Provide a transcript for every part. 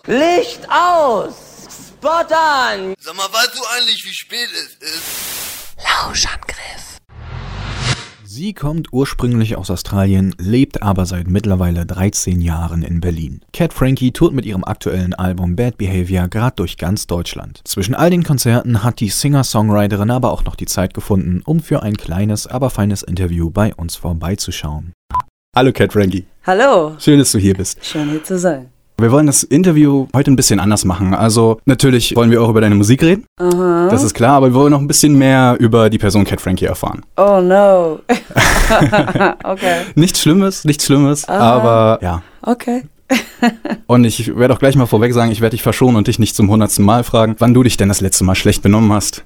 Licht aus! Spot an! Sag mal, weißt du eigentlich, wie spät es ist? Lauschangriff. Sie kommt ursprünglich aus Australien, lebt aber seit mittlerweile 13 Jahren in Berlin. Cat Frankie tourt mit ihrem aktuellen Album Bad Behavior gerade durch ganz Deutschland. Zwischen all den Konzerten hat die Singer-Songwriterin aber auch noch die Zeit gefunden, um für ein kleines, aber feines Interview bei uns vorbeizuschauen. Hallo Cat Frankie. Hallo. Schön, dass du hier bist. Schön hier zu sein. Wir wollen das Interview heute ein bisschen anders machen. Also natürlich wollen wir auch über deine Musik reden. Aha. Das ist klar, aber wir wollen noch ein bisschen mehr über die Person Cat Frankie erfahren. Oh no. Okay. Nichts Schlimmes, aber ja. Okay. Und ich werde auch gleich mal vorweg sagen, ich werde dich verschonen und dich nicht zum 100. Mal fragen, wann du dich denn das letzte Mal schlecht benommen hast.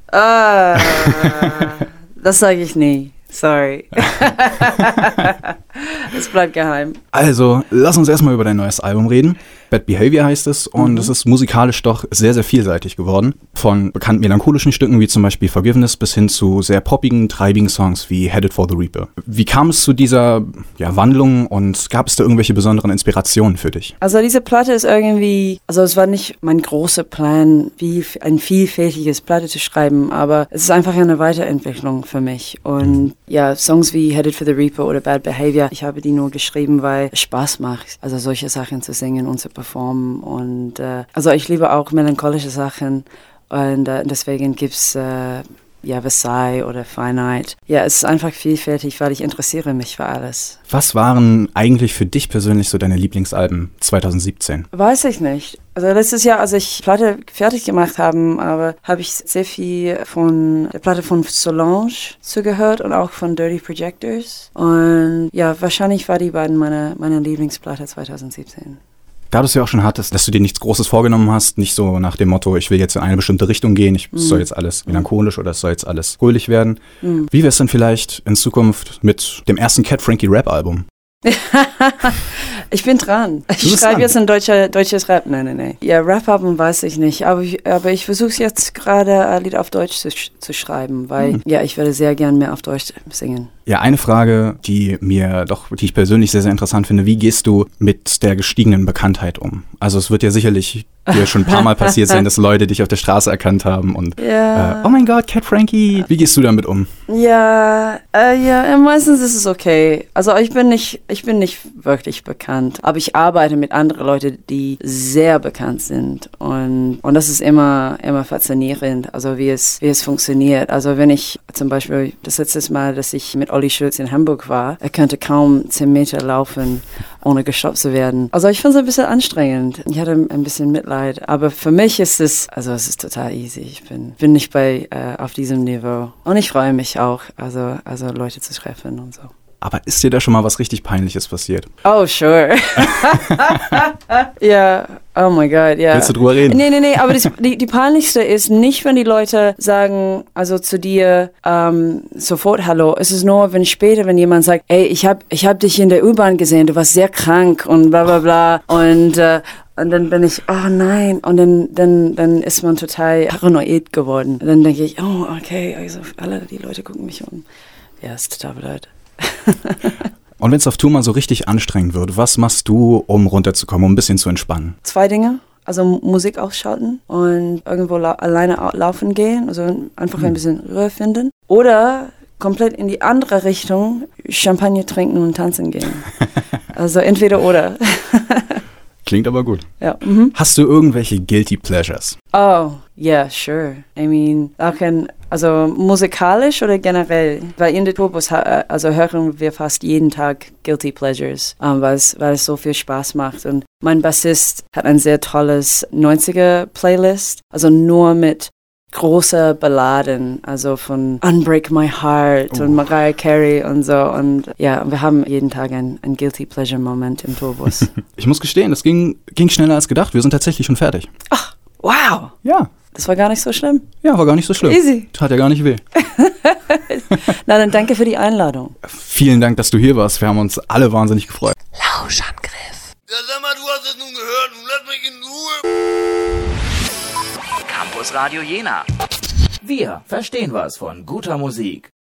Das sage ich nie. Sorry. Es bleibt geheim. Also, lass uns erstmal über dein neues Album reden. Bad Behavior heißt es und es ist musikalisch doch sehr, sehr vielseitig geworden. Von bekannten melancholischen Stücken wie zum Beispiel Forgiveness bis hin zu sehr poppigen, treibigen Songs wie Headed for the Reaper. Wie kam es zu dieser Wandlung und gab es da irgendwelche besonderen Inspirationen für dich? Also diese Platte ist irgendwie, also es war nicht mein großer Plan, wie ein vielfältiges Platte zu schreiben, aber es ist einfach eine Weiterentwicklung für mich. Und ja, Songs wie Headed for the Reaper oder Bad Behavior, ich habe die nur geschrieben, weil es Spaß macht, also solche Sachen zu singen und zu performen. Und also ich liebe auch melancholische Sachen und deswegen gibt's Versailles oder Finite. Ja, es ist einfach vielfältig, weil ich interessiere mich für alles. Was waren eigentlich für dich persönlich so deine Lieblingsalben 2017? Weiß ich nicht. Also letztes Jahr, als ich Platte fertig gemacht habe ich sehr viel von der Platte von Solange zugehört und auch von Dirty Projectors. Und ja, wahrscheinlich war die beiden meine Lieblingsplatte 2017. Da du es ja auch schon hattest, dass du dir nichts Großes vorgenommen hast, nicht so nach dem Motto, ich will jetzt in eine bestimmte Richtung gehen, es soll jetzt alles melancholisch oder es soll jetzt alles fröhlich werden. Wie wäre es denn vielleicht in Zukunft mit dem ersten Cat Frankie Rap-Album? Ich bin dran. Ich schreibe jetzt ein deutsches Rap. Nein. Ja, Rap-Album weiß ich nicht. Aber ich versuche jetzt gerade ein Lied auf Deutsch zu schreiben, weil ich werde sehr gern mehr auf Deutsch singen. Ja, eine Frage, die ich persönlich sehr, sehr interessant finde. Wie gehst du mit der gestiegenen Bekanntheit um? Also es wird ja sicherlich dir schon ein paar Mal passiert sein, dass Leute dich auf der Straße erkannt haben und oh mein Gott, Cat Frankie. Wie gehst du damit um? Ja, meistens ist es okay. Also ich bin nicht wirklich bekannt, aber ich arbeite mit anderen Leuten, die sehr bekannt sind und das ist immer faszinierend, also wie es funktioniert. Also wenn ich zum Beispiel das letzte Mal, dass ich mit Olli Schulz in Hamburg war, er könnte kaum 10 Meter laufen, ohne gestoppt zu werden. Also ich finde es ein bisschen anstrengend. Ich hatte ein bisschen Mitleid, aber für mich ist es ist total easy. Ich bin nicht auf diesem Niveau und ich freue mich auch, also Leute zu treffen und so. Aber ist dir da schon mal was richtig Peinliches passiert? Oh, sure. Ja, oh my God, ja. Willst du drüber reden? Nee, aber die peinlichste ist nicht, wenn die Leute sagen, also zu dir sofort Hallo. Es ist nur, wenn jemand sagt, ey, ich hab dich in der U-Bahn gesehen, du warst sehr krank und bla bla bla. Und dann bin ich, oh nein. Und dann ist man total paranoid geworden. Und dann denke ich, oh, okay, also alle die Leute gucken mich um. Ja, ist total blöd. Und wenn es auf Tour mal so richtig anstrengend wird, was machst du, um runterzukommen, um ein bisschen zu entspannen? 2 Dinge. Also Musik ausschalten und irgendwo alleine laufen gehen, also einfach ein bisschen Ruhe finden. Oder komplett in die andere Richtung Champagner trinken und tanzen gehen. Also entweder oder. Klingt aber gut. Ja. Hast du irgendwelche Guilty Pleasures? Oh, yeah, sure. I mean, also musikalisch oder generell? Weil in der Tourbus hören wir fast jeden Tag Guilty Pleasures, weil es so viel Spaß macht. Und mein Bassist hat ein sehr tolles 90er-Playlist, also nur mit große Balladen, also von Unbreak My Heart und Mariah Carey und so. Und ja, wir haben jeden Tag ein Guilty Pleasure Moment im Tourbus. Ich muss gestehen, das ging schneller als gedacht. Wir sind tatsächlich schon fertig. Ach, wow. Ja. Das war gar nicht so schlimm. Ja, war gar nicht so schlimm. Easy. Tat ja gar nicht weh. Na, dann danke für die Einladung. Vielen Dank, dass du hier warst. Wir haben uns alle wahnsinnig gefreut. Lauschangriff. Ja, sag mal, du hast es nun gehört. Nun lass mich in Ruhe. Campus Radio Jena. Wir verstehen was von guter Musik.